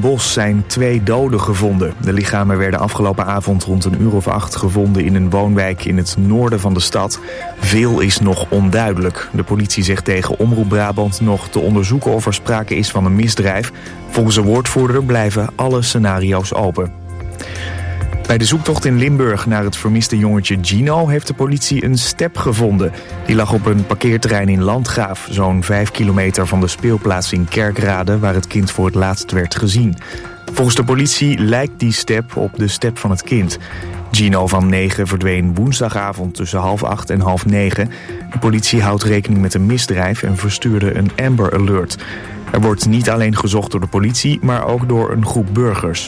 Bosch zijn 2 doden gevonden. De lichamen werden afgelopen avond rond 1:08 gevonden in een woonwijk in het noorden van de stad. Veel is nog onduidelijk. De politie zegt tegen Omroep Brabant nog te onderzoeken of er sprake is van een misdrijf. Volgens een woordvoerder blijven alle scenario's open. Bij de zoektocht in Limburg naar het vermiste jongetje Gino heeft de politie een step gevonden. Die lag op een parkeerterrein in Landgraaf, zo'n 5 kilometer van de speelplaats in Kerkrade, waar het kind voor het laatst werd gezien. Volgens de politie lijkt die step op de step van het kind. Gino van 9 verdween woensdagavond tussen 7:30 en 8:30. De politie houdt rekening met een misdrijf en verstuurde een Amber Alert. Er wordt niet alleen gezocht door de politie, maar ook door een groep burgers.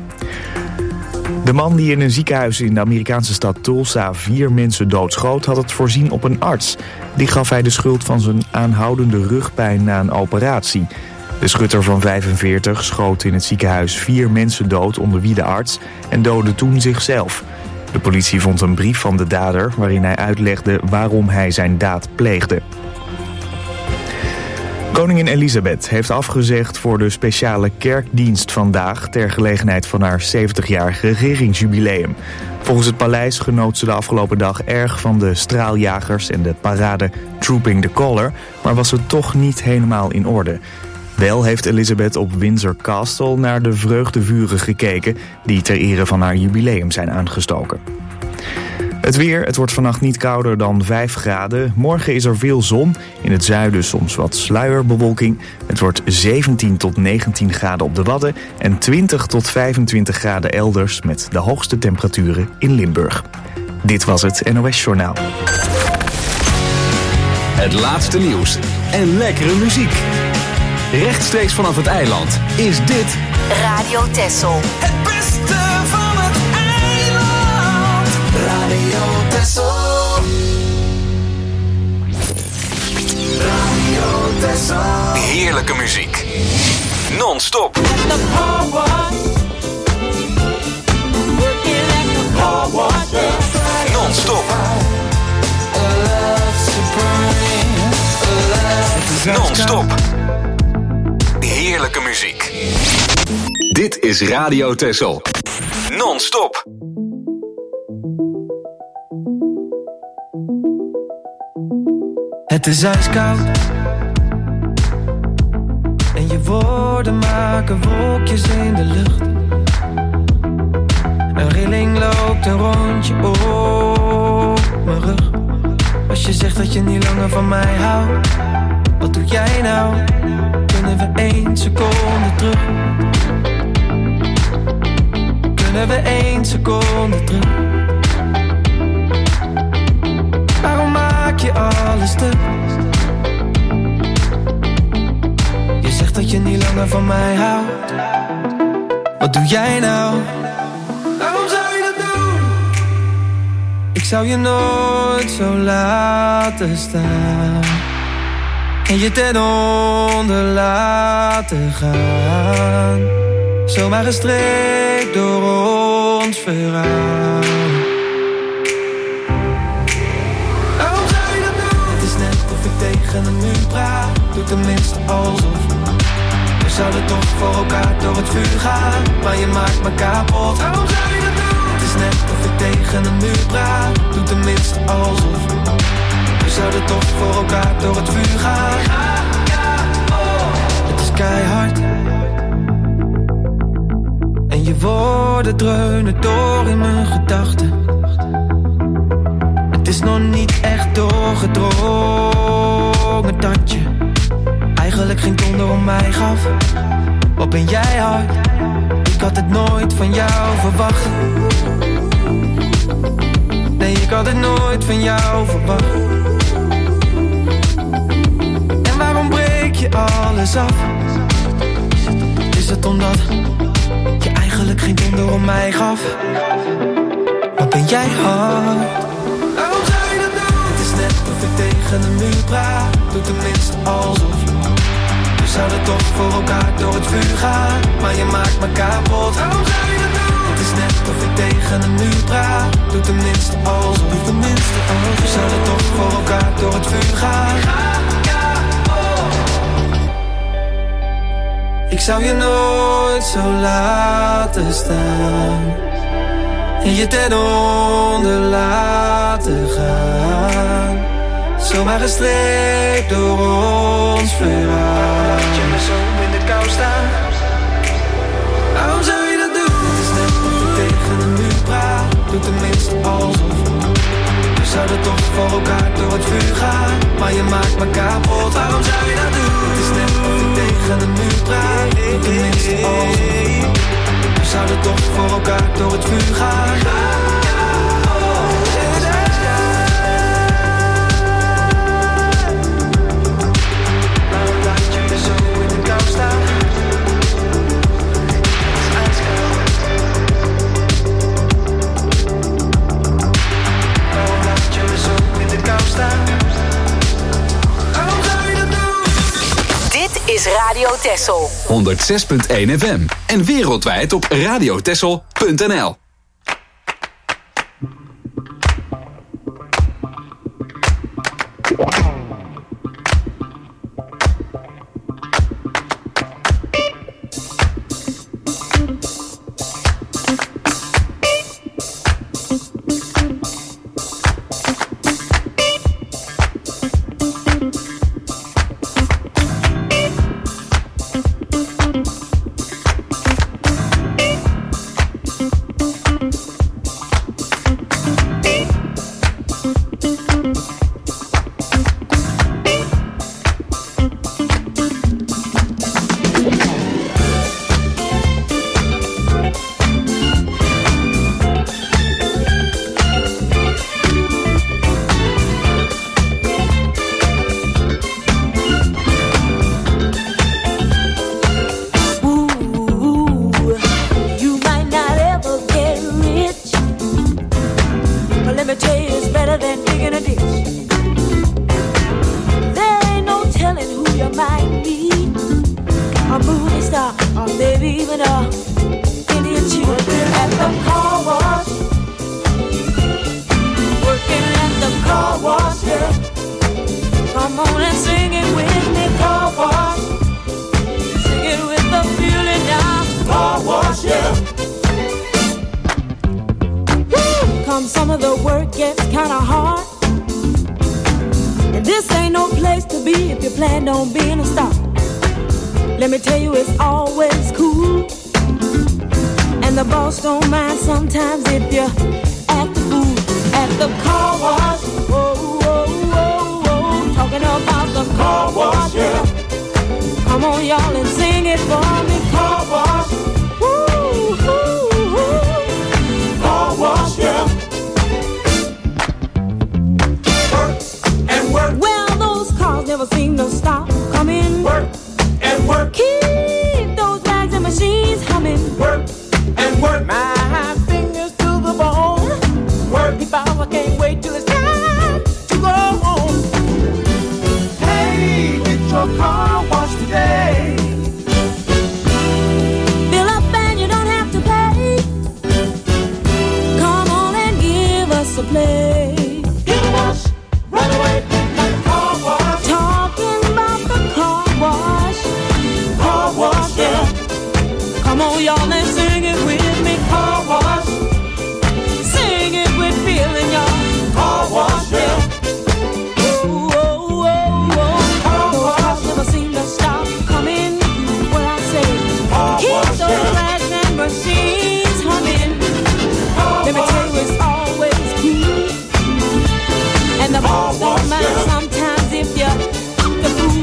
De man die in een ziekenhuis in de Amerikaanse stad Tulsa 4 mensen doodschoot, had het voorzien op een arts. Die gaf hij de schuld van zijn aanhoudende rugpijn na een operatie. De schutter van 45 schoot in het ziekenhuis 4 mensen dood, onder wie de arts, en doodde toen zichzelf. De politie vond een brief van de dader waarin hij uitlegde waarom hij zijn daad pleegde. Koningin Elisabeth heeft afgezegd voor de speciale kerkdienst vandaag ter gelegenheid van haar 70-jarig regeringsjubileum. Volgens het paleis genoot ze de afgelopen dag erg van de straaljagers en de parade Trooping the Colour, maar was het toch niet helemaal in orde. Wel heeft Elisabeth op Windsor Castle naar de vreugdevuren gekeken die ter ere van haar jubileum zijn aangestoken. Het weer, het wordt vannacht niet kouder dan 5 graden. Morgen is er veel zon, in het zuiden soms wat sluierbewolking. Het wordt 17 tot 19 graden op de Wadden en 20 tot 25 graden elders met de hoogste temperaturen in Limburg. Dit was het NOS Journaal. Het laatste nieuws en lekkere muziek. Rechtstreeks vanaf het eiland is dit Radio Texel. Het beste van het eiland. Radio Texel. Radio Texel. heerlijke muziek. Non-stop. Non-stop. Non-stop. Heerlijke muziek. Dit is Radio Texel. Non-stop. Het is ijskoud en je woorden maken wolkjes in de lucht. Een rilling loopt een rondje op mijn rug. Als je zegt dat je niet langer van mij houdt, wat doe jij nou? Kunnen we 1 seconde terug? Kunnen we 1 seconde terug? Waarom maak je alles stuk? Je zegt dat je niet langer van mij houdt. Wat doe jij nou? Waarom zou je dat doen? Ik zou je nooit zo laten staan en je ten onder laten gaan. Zomaar gestreekt door ons verhaal. Waarom zou je dat doen? Het is net of ik tegen een muur praat. Doe tenminste alsof. We zouden toch voor elkaar door het vuur gaan, maar je maakt me kapot. Waarom zou je dat doen? Het is net of ik tegen een muur praat. Doe tenminste alsof. We zouden toch voor elkaar door het vuur gaan. Het is keihard en je woorden dreunen door in mijn gedachten. Het is nog niet echt doorgedrongen dat je eigenlijk geen donder om mij gaf. Wat ben jij hard? Ik had het nooit van jou verwacht. Nee, ik had het nooit van jou verwacht. En waarom breek je alles af? Is het omdat je eigenlijk geen donder om mij gaf? Wat ben jij hard? Waarom zou je dat doen? Het is net of ik tegen een muur praat. Doe tenminste alsof. We zouden toch voor elkaar door het vuur gaan, maar je maakt me kapot. Waarom zou je dat doen? Het is net of ik tegen een muur praat. Doe tenminste alsof. We zouden toch voor elkaar door het vuur gaan. Ik zou je nooit zo laten staan en je ten onder laten gaan. Zomaar gestreept door ons verhaal. Laat je me zo in de kou staan. Waarom zou je dat doen? Het is net of je tegen een muur praat. Doe tenminste alsof. We zouden toch voor elkaar door het vuur gaan. Maar je maakt me kapot. Waarom zou je dat doen? Het is net of je tegen een muur praat. Doe tenminste alsof. We zouden toch voor elkaar door het vuur gaan. Dit is Radio Texel 106.1 FM en wereldwijd op radiotexel.nl.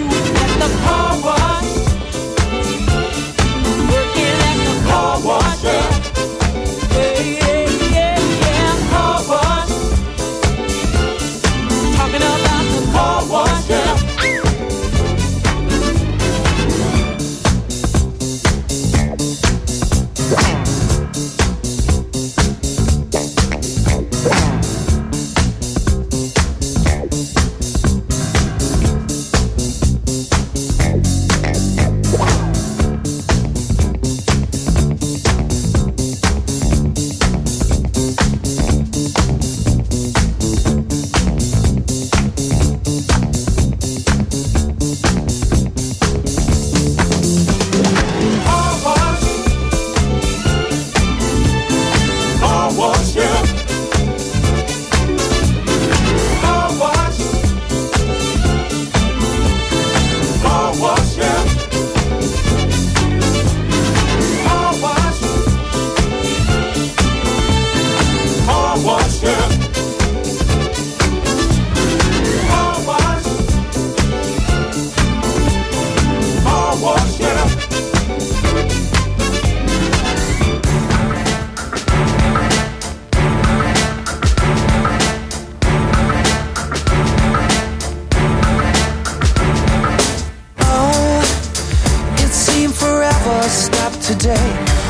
Working at the car wash.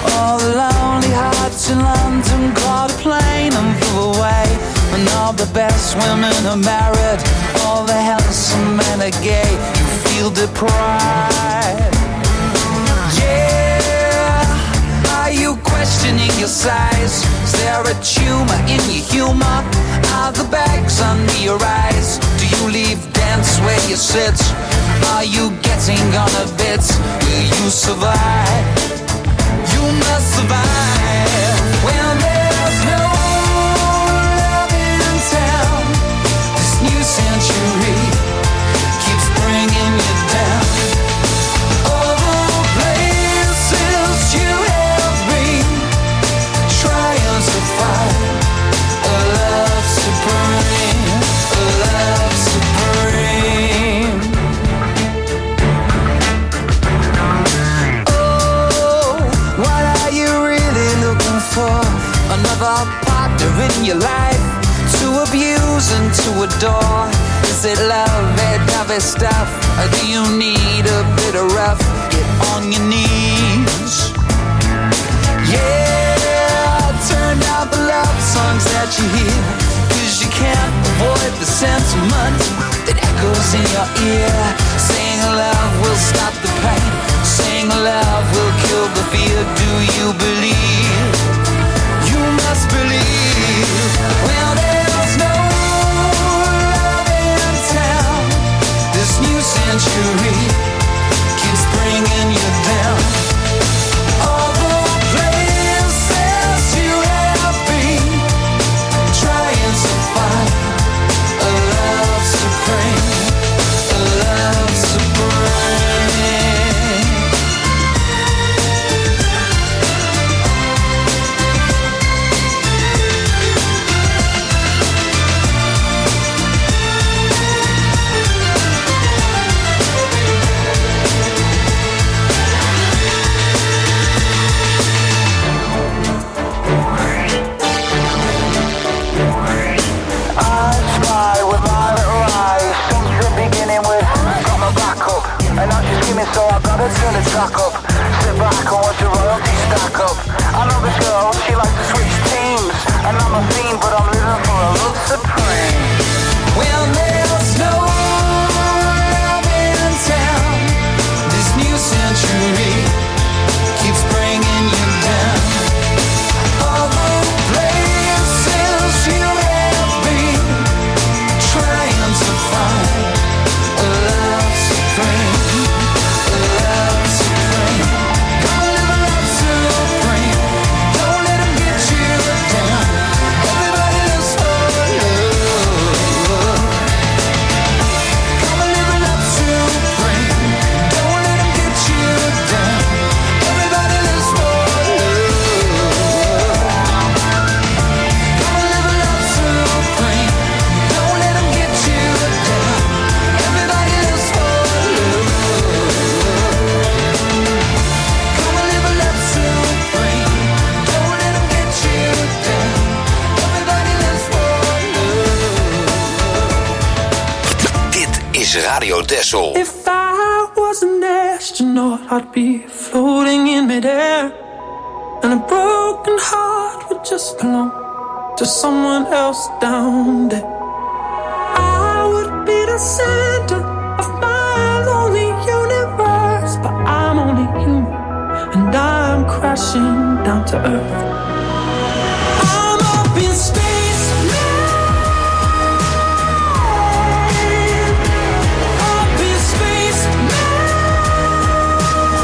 All the lonely hearts in London caught a plane and flew away. And all the best women are married, all the handsome men are gay. You feel deprived. Yeah, are you questioning your size? Is there a tumor in your humor? Are the bags under your eyes? Do you leave dance where you sit? Are you getting on a bit? Will you survive? You must survive. When there's no love in town, this new century keeps bringing you down. All the places you have been, trying to find a love supreme, a love supreme. Oh, what are you really looking for? Another partner in your life to abuse and to adore? Is it lovey-dovey stuff, or do you need a bit of rough? Get on your knees. Yeah, turn down the love songs that you hear, 'cause you can't avoid the sentiment that echoes in your ear. Saying love will stop the pain, saying love will kill the fear. Do you believe? You must believe. Well, there's no love in town. This new century keeps bringing you down. All the places you have been, trying to find a love supreme, a love supreme. I spy with my little eyes since the beginning with got my back up, and now she's screaming, so I gotta turn the track up. Sit back and watch the royalty stack up. I know this girl, she likes to switch teams, and I'm a fiend, but I'm living for a love supreme. Well, there's no love in town. This new century keeps bringing you down. All the places you have been, trying to find a love supreme, a love supreme. Come and live a love supreme. Don't let them get you down. Everybody lives for love. Come and live a love supreme. Don't let them get you down. Everybody lives for love. Come and live a love supreme. Don't let them get you down. Everybody lives for love. Come and live a love supreme. Don't let them get you down. Everybody lives for love. Dit is Radio Texel. If I was an astronaut, I'd be floating in midair, and a broken heart would just belong to someone else down there. I would be the center of my lonely universe, but I'm only human, and I'm crashing down to earth. I'm up in space now. Up in space now.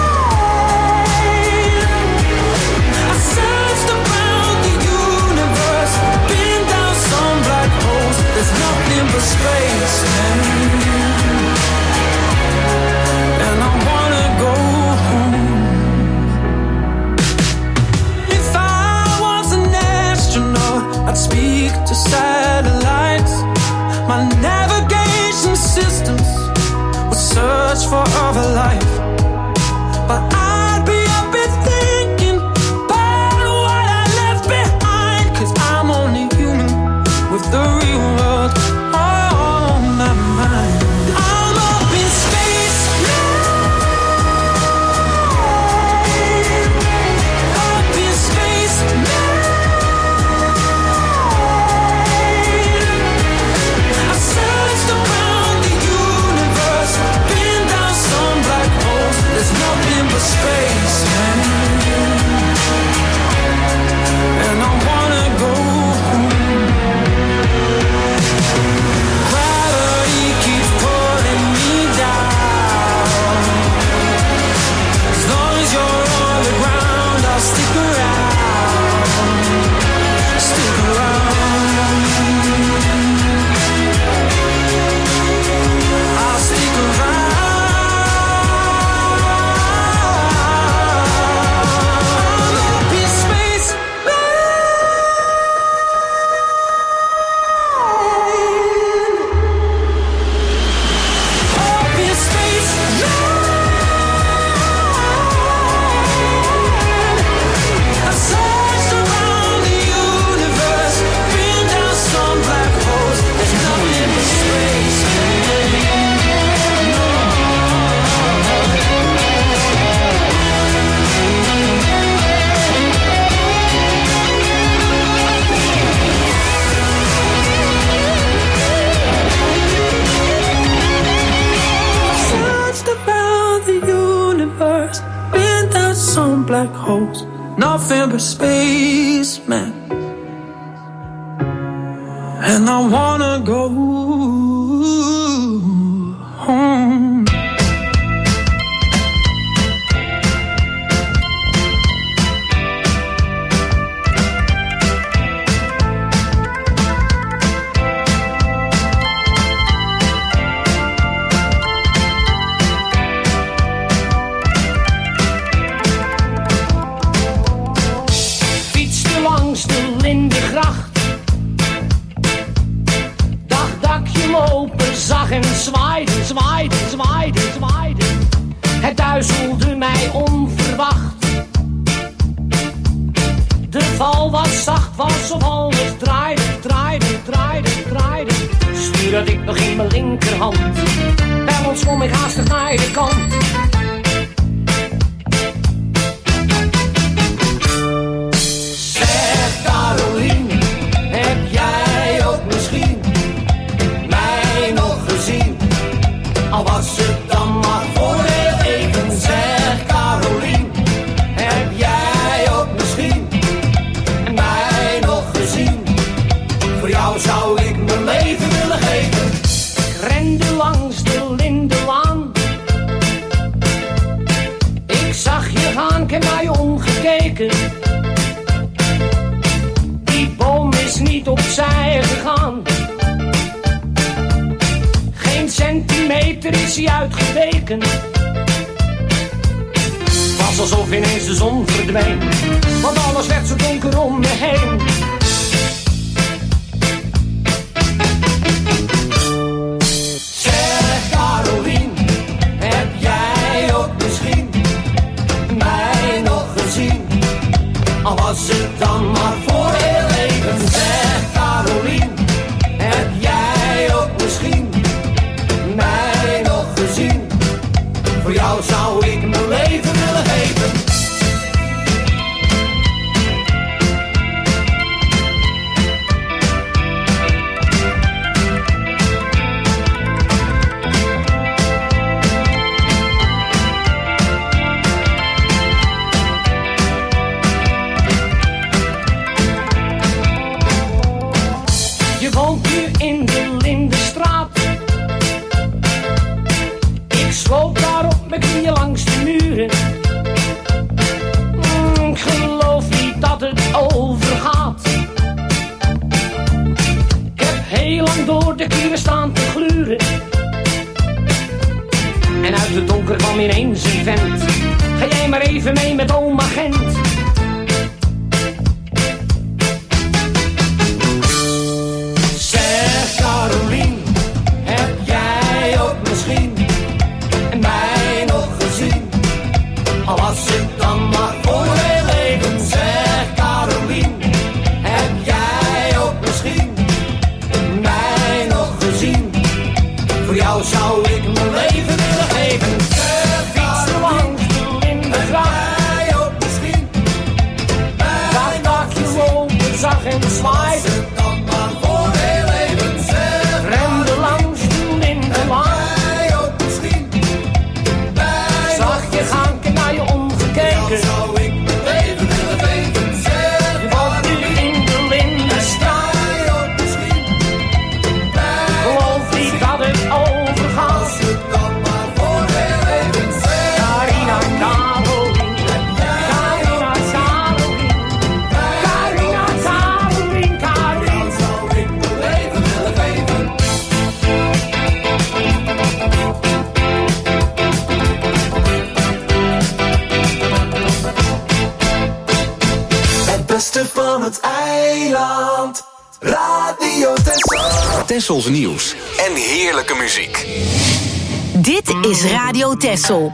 I searched around the universe, been down some black holes. There's nothing but space, man. And I wanna go home. If I was an astronaut, I'd speak to satellites. My navigation systems would search for other life. But I'd be up and thinking about what I left behind, 'cause I'm only human with the real world on my mind. I'm up in space now. Up holds nothing but space, man. And I wanna go home. En zwaaide, zwaaide, zwaaide, zwaaide. Het duizelde mij onverwacht. De val was zacht, was of alles draaide, draaide, draaide, draaide. Stuur had ik nog in mijn linkerhand. Bij ons kom ik haastig naar de kant. Zeg Caroline, heb jij ook misschien al was het dan maar voor heel even. Zeg Caroline, heb jij ook misschien mij nog gezien? Voor jou zou ik mijn leven willen geven. Ik rende langs de Lindenlaan. Ik zag je gaan, ik heb naar je omgekeken. Die boom is niet opzij gegaan. Geen centimeter is hij uitgeweken. Was alsof ineens de zon verdween, want alles werd zo donker om me heen. Zeg Caroline, heb jij ook misschien mij nog gezien? Al was het dan maar voor heel even. Zeg Caroline, heb jij ook misschien mij nog gezien? Voor jou zou ik mijn leven willen geven. Je woont nu in de Lindenstraat. Ik sloop daar op mijn knieën langs de muren. Ik geloof niet dat het overgaat. Ik heb heel lang door de kieren staan te gluren. En uit het donker kwam ineens een vent. Ga jij maar even mee met oma Gent. Zeg Caroline, heb jij ook misschien mij nog gezien? Al was het dan maar voor heel even. Zeg Caroline, heb jij ook misschien mij nog gezien? Voor jou zou ik mijn leven willen geven. Fiets er langs de Lindengracht. Jij ook misschien. Daar lag je lopen, zag en zwaaide. Rende langs de Lindenlaan. Zag je gaan, ik naar je omgekeken. Zou ik mijn leven willen geven. Je woont nu in de Lindenstraat. Geloof niet dat het overgaat. Carina, Caroline. Carina, Caroline. Carina, Caroline, Carina. Zou ik mijn leven willen geven. Het beste van het eiland. Radio Texel. Tessels nieuws en heerlijke muziek. Dit is Radio Texel.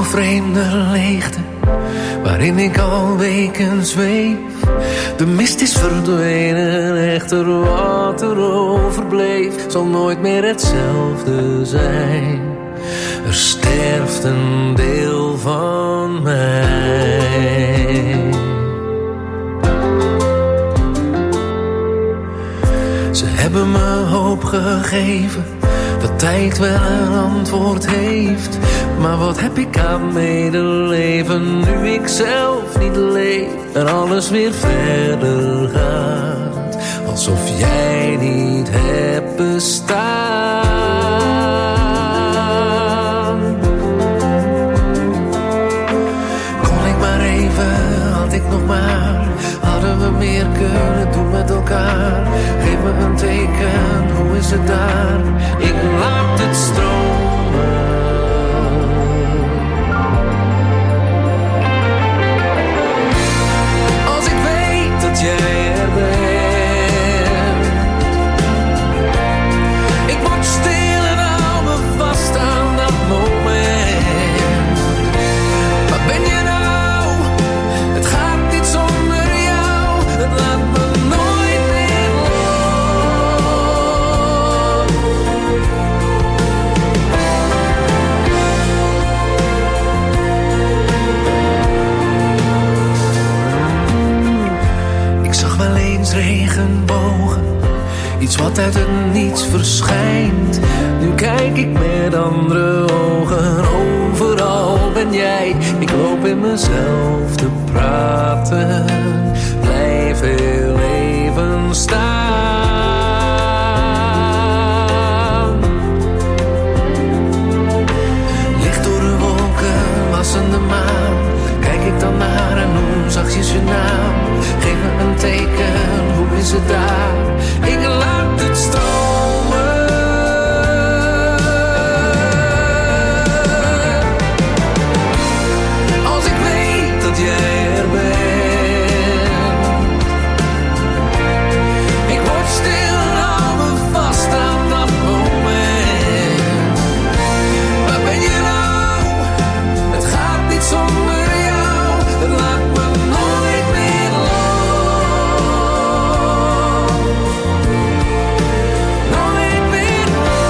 vreemde leegte waarin ik al weken zweef. De mist is verdwenen, echter wat er overbleef zal nooit meer hetzelfde zijn. Er sterft een deel van mij. Ze hebben me hoop gegeven dat tijd wel een antwoord heeft. Maar wat heb ik aan medeleven nu ik zelf niet leef en alles weer verder gaat, alsof jij niet hebt bestaan. Kon ik maar even, had ik nog maar, hadden we meer kunnen doen met elkaar. Geef me een teken, hoe is het daar? Ik laat het stromen. Als ik weet dat jij er bent, ik word stil en hou me vast aan dat moment. Waar ben je nou? Het gaat niet zonder jou. Het laat me nooit meer los. Ik zag wel eens regenbogen, iets wat uit het niets verschijnt. Nu kijk ik met andere ogen, overal ben jij. Ik loop in mezelf te praten, blijf heel even staan. Licht door de wolken, wassende maan, kijk ik dan naar en noem zachtjes je naam. Geef me een teken, hoe is het daar? Ik laat het stromen. Als ik weet dat jij er bent, ik word stil en hou me vast aan dat moment. Waar ben je nou? Het gaat niet zonder jou. Het laat me nooit meer los. Nooit meer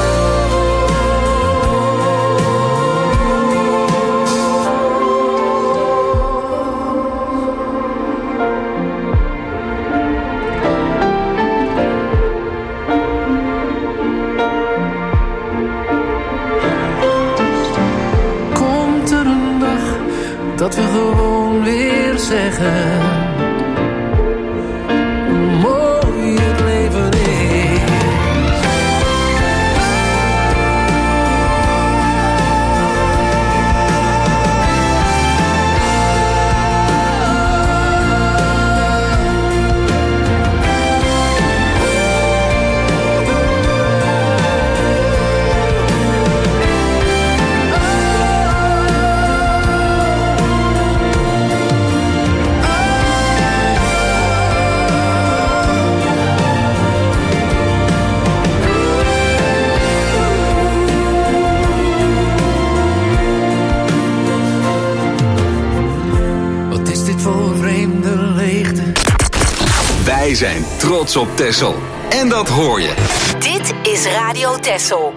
komt er een dag dat we gewoon weer zeggen hoe mooi het leven is. Wat is dit voor vreemde leegte? Wij zijn trots op Texel. En dat hoor je. Dit is Radio Texel.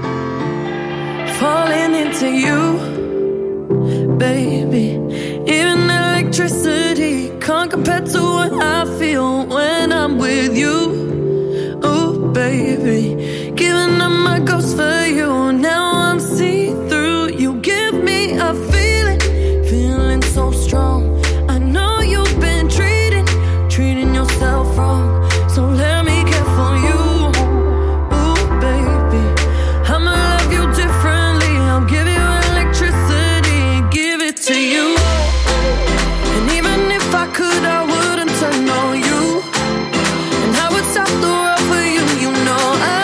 Falling into you, baby. Even electricity can't compare to what I feel when I'm with you. Oh, baby, giving up my ghost for you. Now I'm see-through. You give me a feeling, feeling so strong. I know you've been treating yourself wrong. So let me care for you. Ooh, baby, I'ma love you differently. I'll give you electricity, give it to you. And even if I could, I wouldn't turn on you. And I would stop the world for you. You know I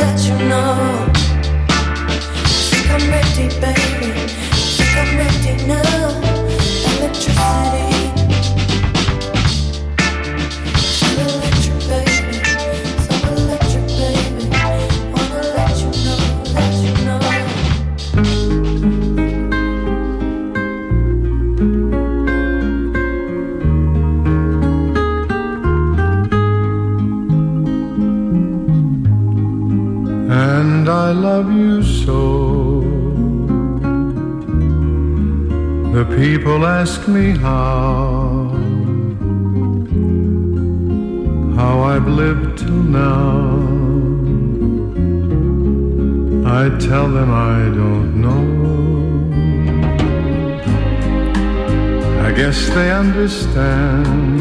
let you know. Think I'm ready, baby. Think I'm ready now. Electricity. So electric, baby. So electric, baby. Wanna let you know, let you know. And I love you so. The people ask me how I've lived till now. I tell them I don't know. I guess they understand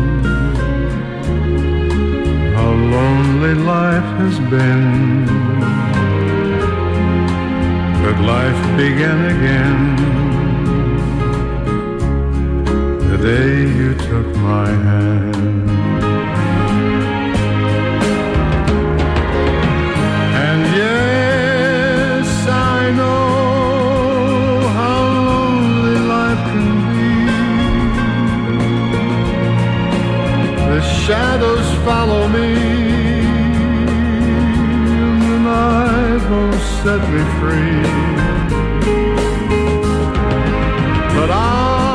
how lonely life has been. But life began again the day you took my hand. And yes, I know how lonely life can be. The shadows follow me, and the night won't set me free. But I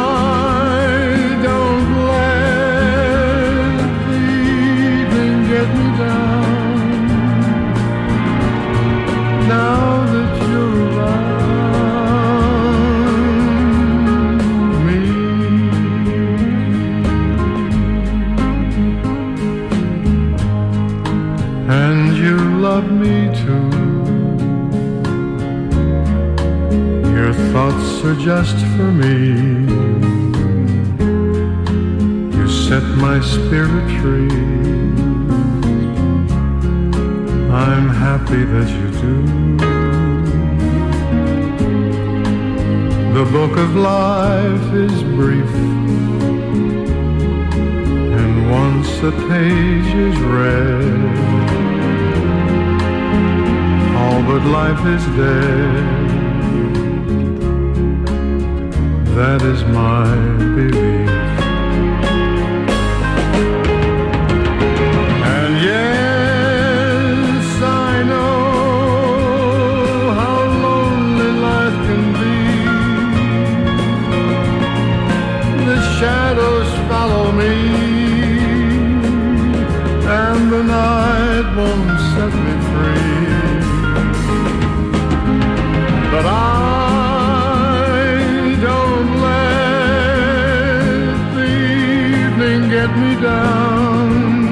don't let the evening get me down. Now that you're around me. And you love me too. Your thoughts are just for me. You set my spirit free. I'm happy that you do. The book of life is brief, and once a page is read, all but life is dead. That is my belief. And yes, I know how lonely life can be. The shadows follow me, and the night won't set me free. But I don't let the evening get me down.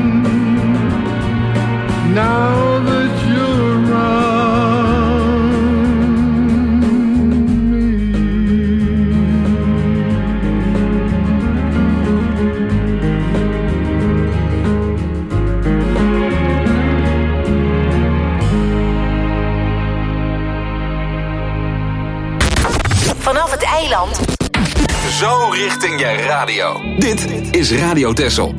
Now that you're around me. Vanaf het eiland. Zo richting je radio. Dit is Radio Texel.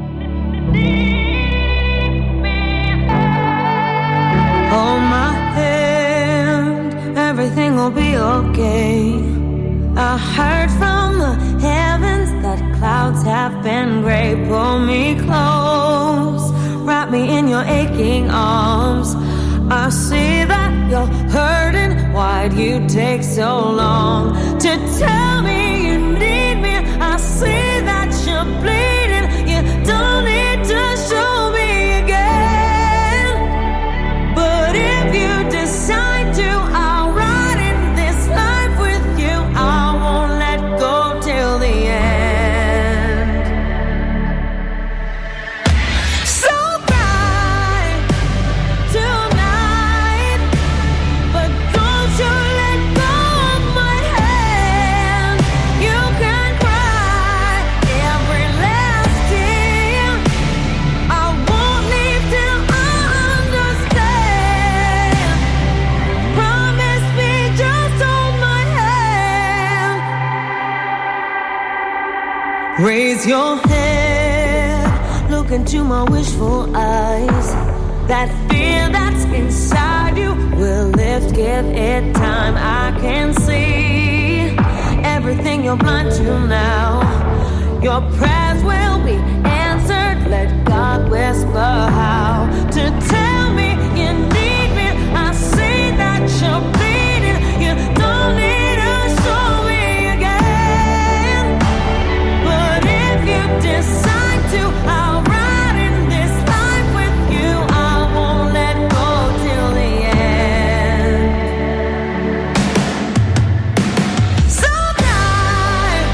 Hold my hand, everything will be okay. I heard from the heavens that clouds have been gray. Pull me close, wrap me in your aching arms. I see that you're hurting. Why'd you take so long to tell me you need me? I see that you're bleeding. You don't need to show me again. But if you decide to, I'll ride in this life with you. I won't let go till the end. So bright tonight, but don't you let go of my hand. You can cry every last tear. I won't leave till I understand. Promise me, just hold my hand. Raise your head, look into my wishful eyes. That fear that's inside you will lift, give it time. I can see everything you're blind to now. Your prayers will be answered. Let God whisper how to tell me you need me. I see that you're bleeding. You don't need to show me again. But if you decide to, I'll ride in this life with you. I won't let go till the end. So tonight,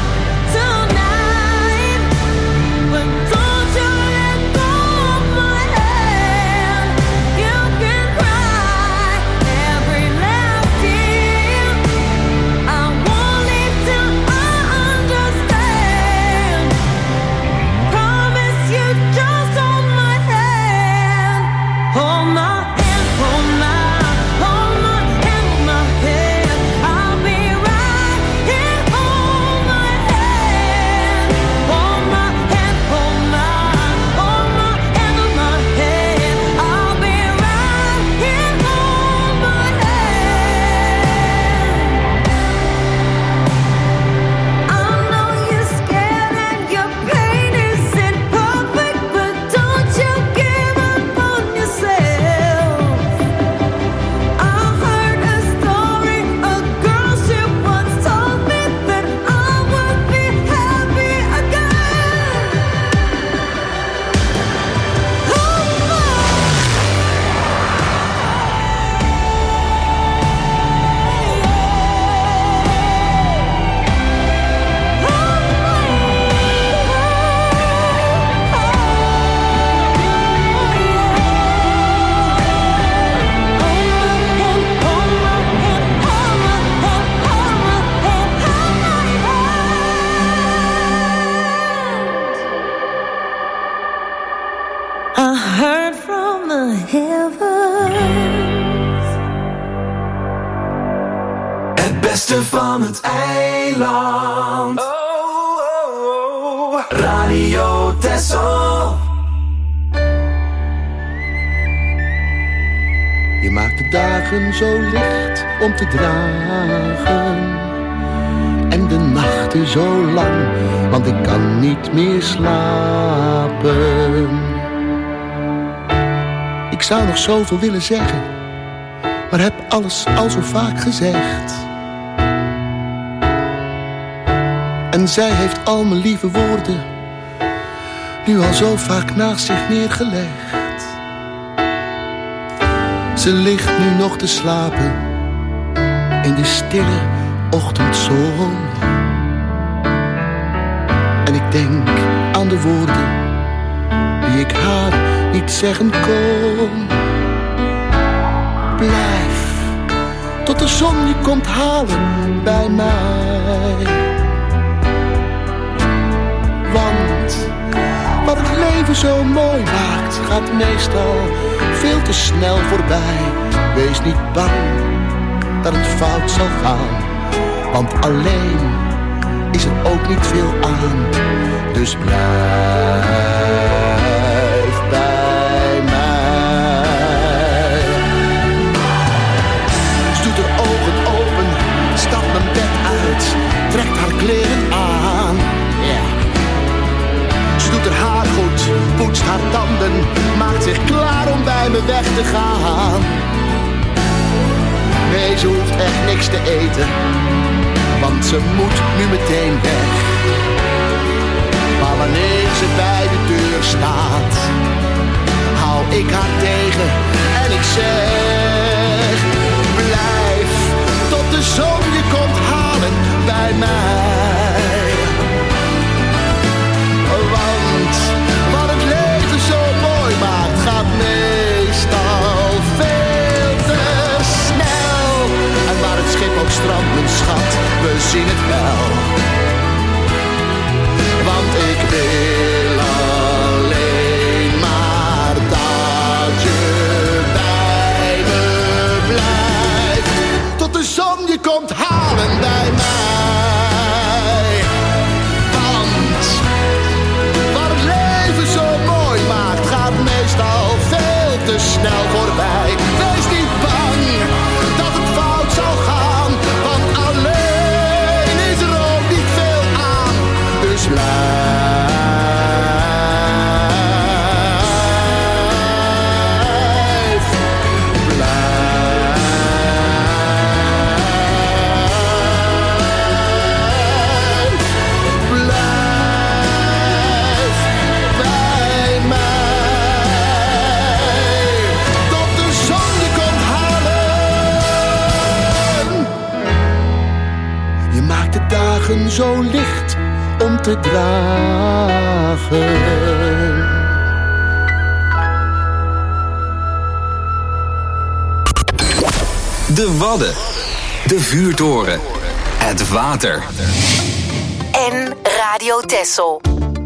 but don't you let go of my hand. You can cry every last tear. I won't leave till I understand. Promise you just hold my hand. Hold my hand, hold my hand, hold my hand. I'll be right here. Hold my hand. Hold my hand, hold my hand, hold my hand. I'll be right here. Hold my hand. I know you're scared and your pain isn't perfect, but don't you give up on yourself. I heard a story, a girl she once told me that I would be happy again. I heard from the heavens. Het beste van het eiland. Oh, oh, oh. Radio Texel. Je maakt de dagen zo licht om te dragen. En de nachten zo lang, want ik kan niet meer slapen. Ik zou nog zoveel willen zeggen, maar heb alles al zo vaak gezegd. En zij heeft al mijn lieve woorden nu al zo vaak naast zich neergelegd. Ze ligt nu nog te slapen in de stille ochtendzon. En ik denk aan de woorden die ik haar niet zeggen kon. Blijf tot de zon je komt halen bij mij. Want wat het leven zo mooi maakt, gaat meestal veel te snel voorbij. Wees niet bang dat het fout zal gaan, want alleen is er ook niet veel aan. Dus blijf bij mij. Ze doet haar ogen open, stapt mijn bed uit, trekt haar kleren aan. Ze doet haar haar goed, poetst haar tanden, maakt zich klaar om bij me weg te gaan. Nee, ze hoeft echt niks te eten, want ze moet nu meteen weg. Maar wanneer ze bij de deur staat, hou ik haar tegen en ik zeg: blijf tot de zon je komt halen bij mij. Want wat het leven zo mooi maakt, gaat meestal veel te snel. En waar het schip ook strandt, mijn schat, we zien het wel. Want ik wil alleen maar dat je bij me blijft. Tot de zon je komt halen bij mij. Want wat het leven zo mooi maakt, gaat meestal veel te snel voorbij. Wees niet bang dat het fout zal gaan, want alleen is er ook niet veel aan. Dus zo licht om te dragen. De Wadden, de vuurtoren, het water. En Radio Texel.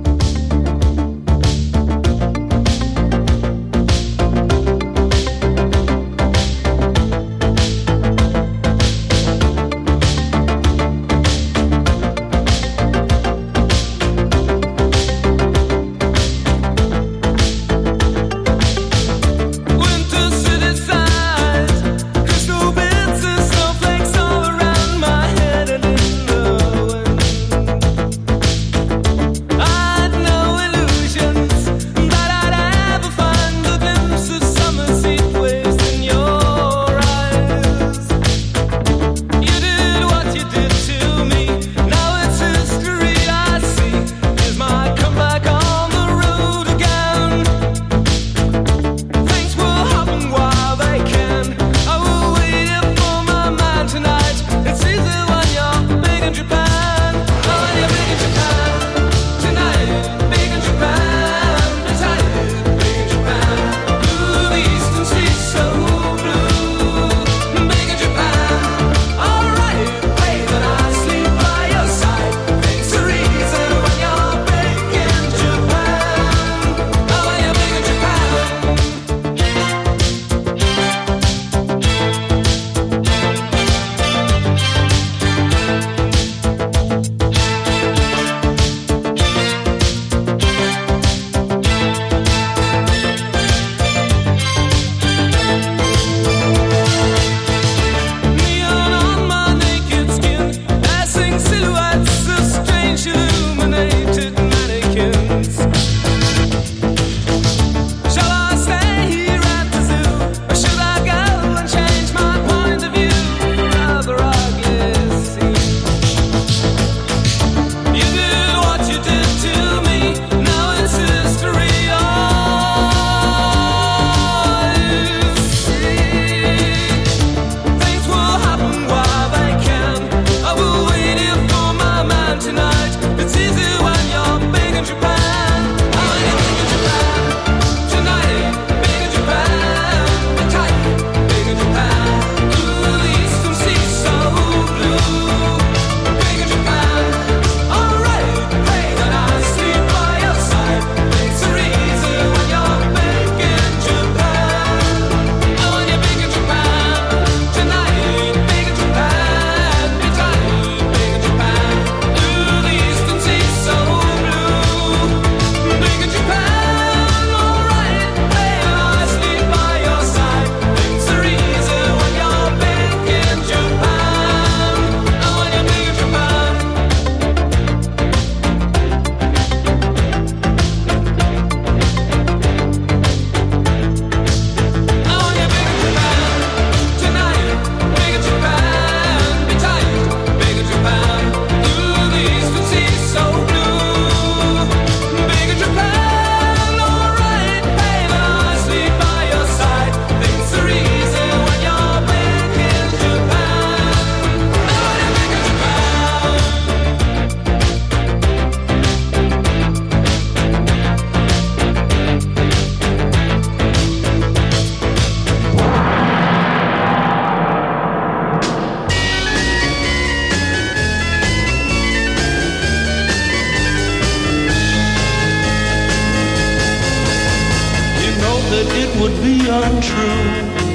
would be untrue.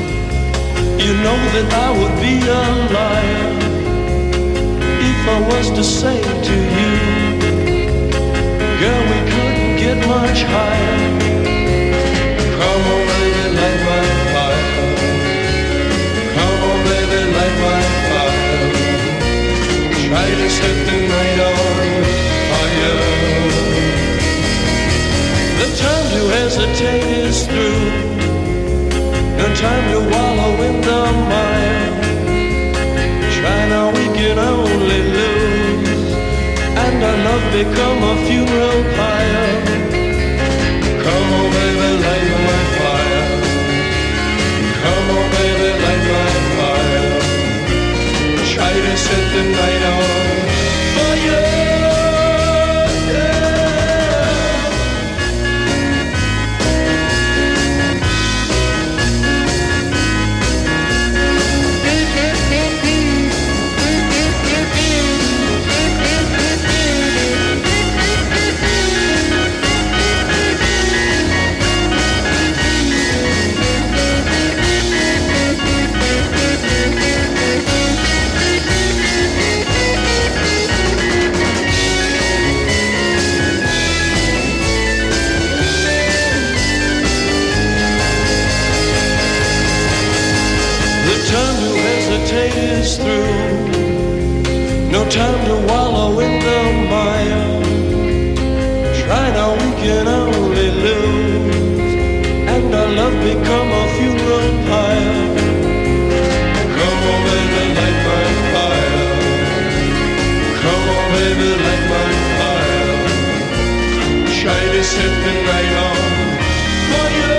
You know that I would be a liar if I was to say to you, girl, we couldn't get much higher. Come on, baby, light my hesitate is through. No time to wallow in the mire. Try now, we can only lose, and our love become a funeral pyre. Come on, baby, light my fire. Come on, baby, light my fire. Try to set the night on fire. Is through. No time to wallow in the mire. Try now, we can only lose, and our love become a funeral pyre. Come on, baby, light my fire. Come on, baby, light my fire. Try to set the night on fire.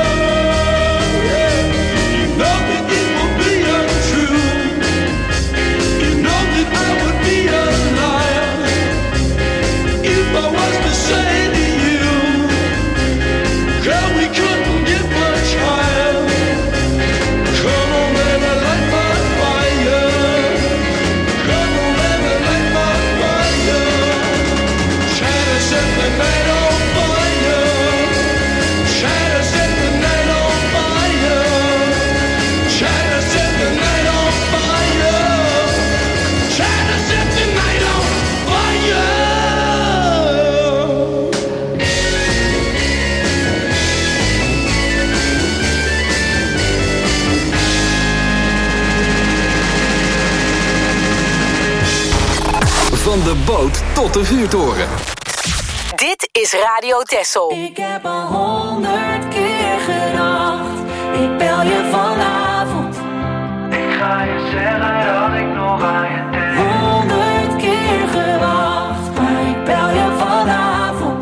Van de boot tot de vuurtoren. Dit is Radio Texel. Ik heb al 100 keer gedacht, ik bel je vanavond. Ik ga je zeggen dat ik nog aan je denk. 100 keer gewacht, maar ik bel je vanavond.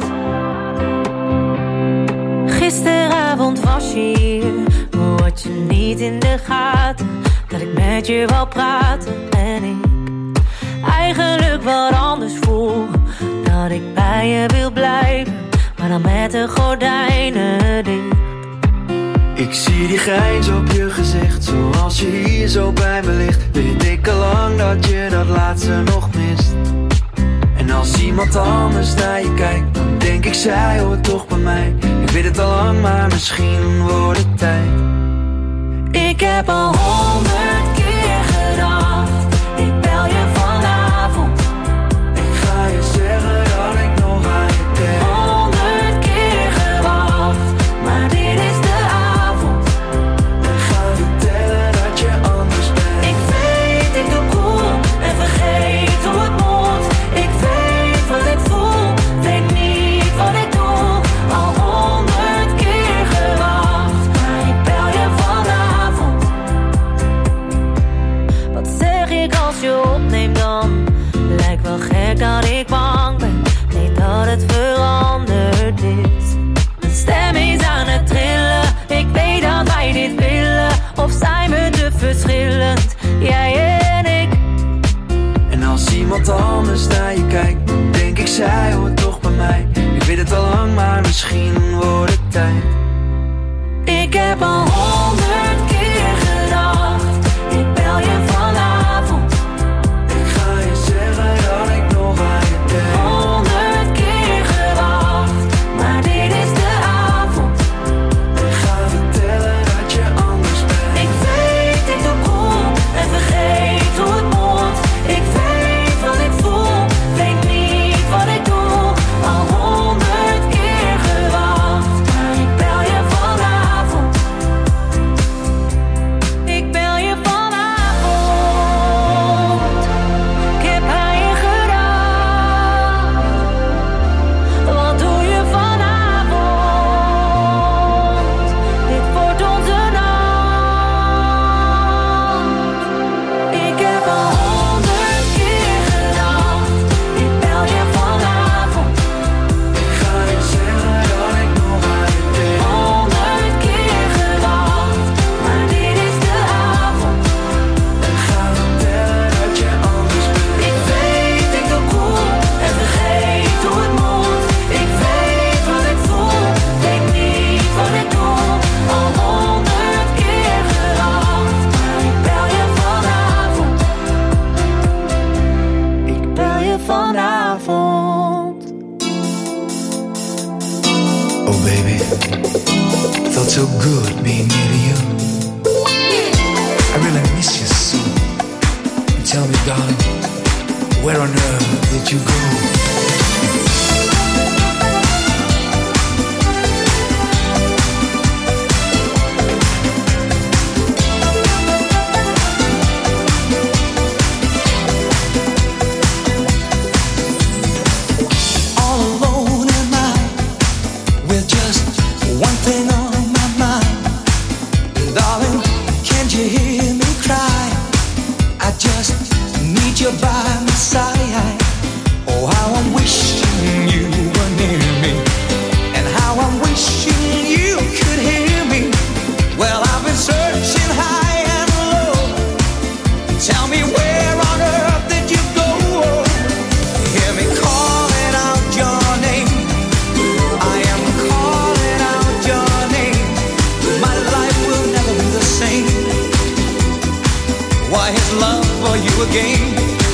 Gisteravond was je hier, maar had je niet in de gaten dat ik met je wou praten en ik eigenlijk wat anders voel. Dat ik bij je wil blijven, maar dan met de gordijnen dicht. Ik zie die grijns op je gezicht, zoals je hier zo bij me ligt. Weet ik al lang dat je dat laatste nog mist. En als iemand anders naar je kijkt, dan denk ik zij hoort toch bij mij. Ik weet het al lang, maar misschien wordt het tijd. Ik heb al 100 keer gedacht, ik bel je vanavond. Ik ga je zeggen dat ik nog aan je denk. 100 keer gewacht, maar dit is de avond. Ik ga vertellen dat je anders bent. Ik weet, ik doe cool en vergeet hoe het moet. Ik weet wat ik voel, weet niet wat ik doe. Al 100 keer gewacht, maar ik bel je vanavond. Wat zeg ik als je opneemt dan? Lijkt wel gek dat ik bang ben, nee dat het veranderd is. Mijn stem is aan het trillen, ik weet dat wij dit willen. Of zijn we te verschillend, jij en ik? En als iemand anders naar je kijkt, dan denk ik zij hoort toch bij mij. Ik weet het al lang, maar misschien wordt het tijd. Ik heb al 100 keer gedacht, ik bel je vanavond. Ik ga je zeggen dat ik nog aan je denk. 100 keer gewacht, maar dit is de avond. Ik ga vertellen dat je anders bent. Ik weet, ik doe cool en vergeet hoe het moet. Ik weet wat ik voel, weet niet wat ik doe. Al 100 keer gewacht, maar ik bel je vanavond. felt so good being near to you. I really miss you so. And tell me, darling, where on earth did you go? By my side, oh how I'm wishing you were near me, and how I'm wishing you could hear me. Well, I've been searching high and low. Tell me, where on earth did you go? Hear me calling out your name. I am calling out your name. My life will never be the same. Why his love for you again?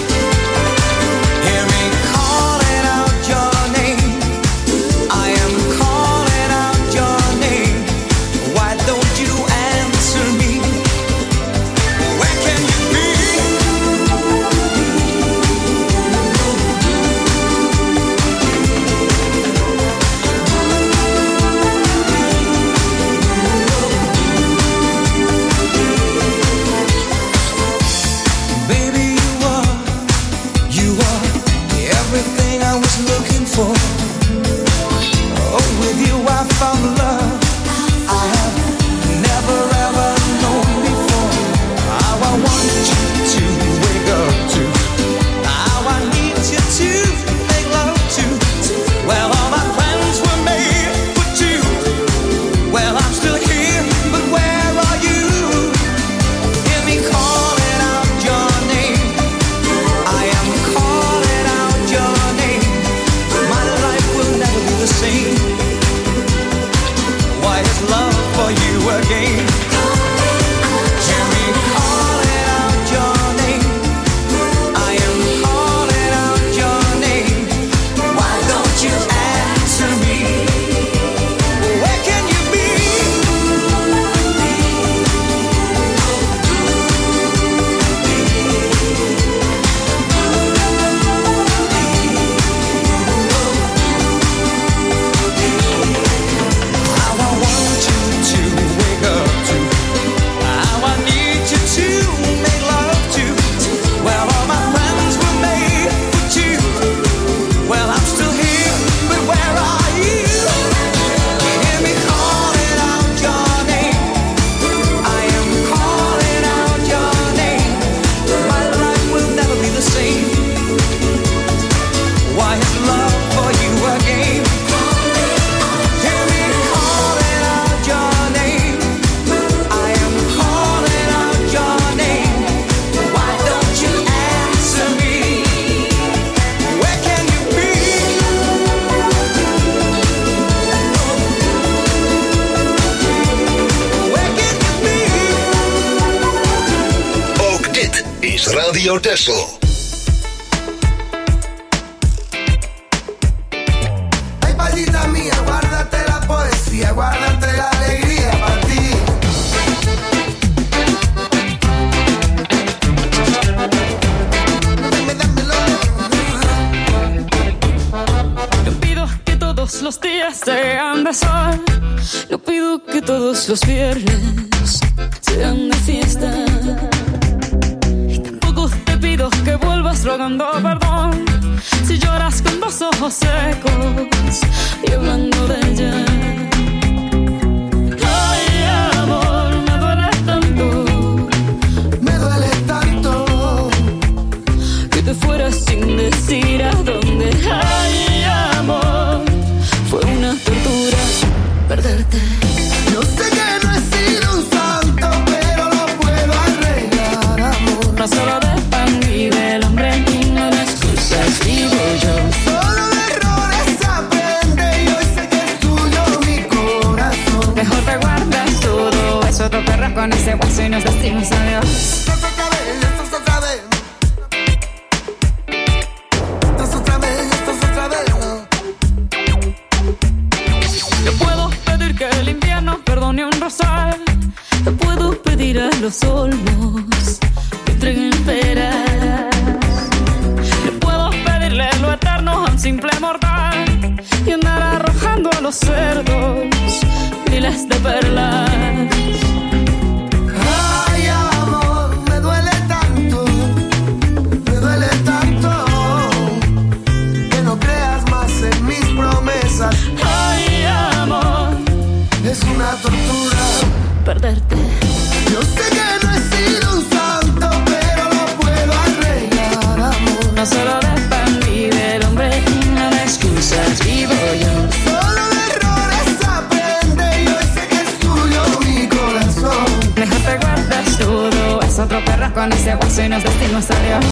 Radio Texel. Ay, palita mía, guárdate la poesía, guárdate la alegría para ti. No pido que todos los días sean de sol, no pido que todos los viernes sean de fiesta. Que vuelvas rogando perdón si lloras con los ojos secos y hablando de ella. Ay, amor, me duele tanto que te fueras sin decir a dónde. Ay, amor, fue una tortura perderte. Yo sé que no he sido un santo, pero lo puedo arreglar, amor. No solo de del hombre y no de excusas vivo yo. Solo de errores aprende y hoy sé que es tuyo mi corazón. Mejor te guardas todo eso, te perras con ese hueso y nos decimos adiós. Esto es otra vez, esto es otra vez. Esto es otra vez, esto es otra vez. simple mortal y andar arrojando a los cerdos miles de perlas.